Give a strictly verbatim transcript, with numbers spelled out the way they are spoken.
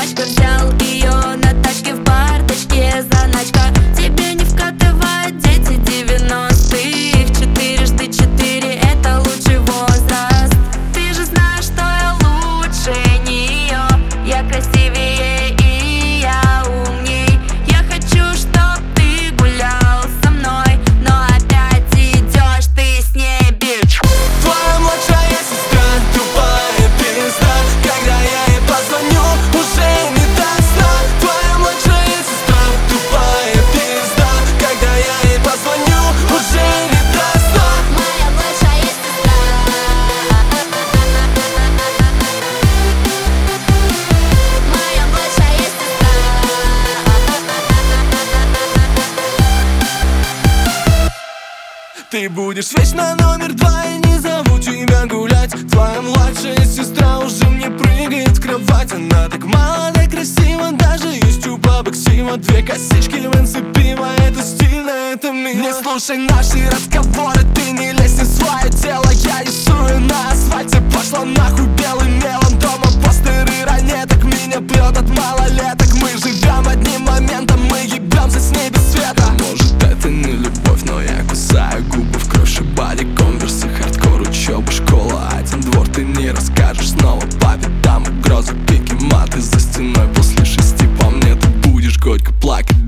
собачка. Взял ее на тачке в бардачке, заначка. Тебе не вкатывают дети девяностых. Четырежды четыре — это лучший возраст. Ты же знаешь, что я лучше нее. Я красивее и я умней. Я хочу, чтоб ты гулял со мной, но опять идешь ты с ней, бич. Твоя младшая сестра тупая пизда. Когда я ей позвоню, уже не до сна. Твоя младшая сестра тупая пизда. Когда я ей позвоню, уже не до сна. Моя младшая сестра. Моя младшая сестра. Ты будешь вечно номер два, я не зову тебя гулять. Твоя младшая сестра уже мне прыгает в кровать. Она так молода, красива, даже есть у бабок сима. Две косички в инцепиво, это стильно, это мило. Не слушай наши разговоры, ты не лезь в свое дело. Я рисую на асфальте, пошла нахуй белым мелом. Дома постеры ранеток, меня прет от малолеток. Мы живем одним моментом, мы ебемся с ней без света. Может это не любовь, но я кусаю губы в кровь, шибали конверсы, хардкор, учеба, школа, один двор. Ты не расскажешь снова папе, там угрозы, пики, маты за стеной. После шести по мне ты будешь горько плакать.